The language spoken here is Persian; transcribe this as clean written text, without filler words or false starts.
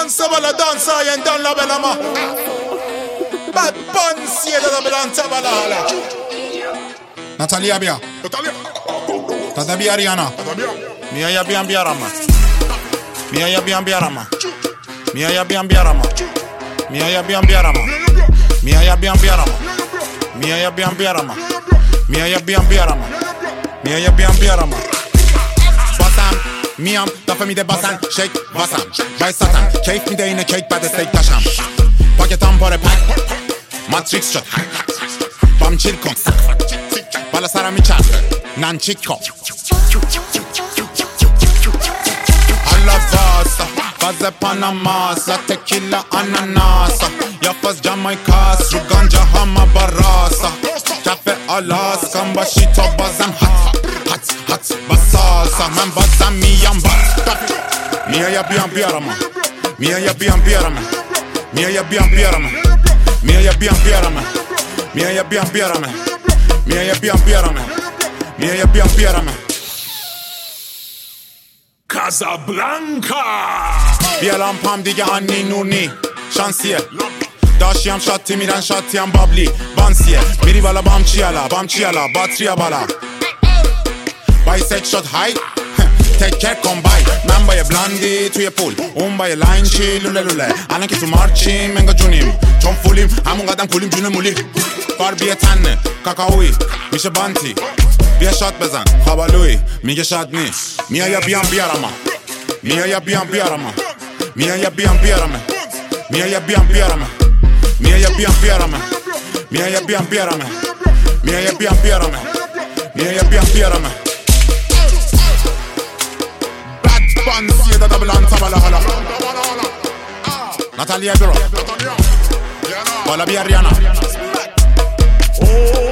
Sabala dansa yen dan la belama. Bad Bunny da belanza balala. Natalia Bia. Tadabi Ariana. Mia ya bian biarama. Mia ya bian biarama. Mia ya bian biarama. Mia ya bian biarama. Mia ya bian biarama. Mia ya bian biarama. Mia ya bian biarama. Mia ya bian biarama. Basam, miam, da famille de bassan, shake, basam, by satan, cake me in a cake by the steak tasham. Paket on for a pack, matrix shot, bam chill con, bala sara mi chat, nan chico. Alla vasa, vaze panamasa, tequila ananasa, yafas Jamaica, suganja hama barasa, cafe Alaska, mbashito bazan hot, basalsa, man bazan miyam bas. Mia ya bian biarama, mia ya bian biarama, mia ya bian biarama, mia ya bian biarama, mia ya bian biarama, mia ya bian biarama, mia ya bian biarama. Casablanca. بیالان پام دیگه انی نورنی شانسیه داشتیم شاتی میرن شاتیم بابلی بانسیه میری بالا بام چیالا باتریا بالا بایسک شد های تکر کن بای من با یه بلاندی توی پول اون با یه لاین چی لوله لوله الان که تو مارچیم منگا جونیم چون فولیم همون قدم کولیم جون مولی باربیه تنه کاکاوی میشه بانتی بیا شات بزن خوابالوی میگه شاد نیست میا یا بیام بیارم میا یا بیام بیارم میا یا بیام بیارم میا یا بیام بیارم میا یا بیام بیارم میا یا بیام بیارم میا یا بیام بیارم میا یا بیام بیارم Bad Bunny da belanza bala hala Natalia Biro Wala bi Ariana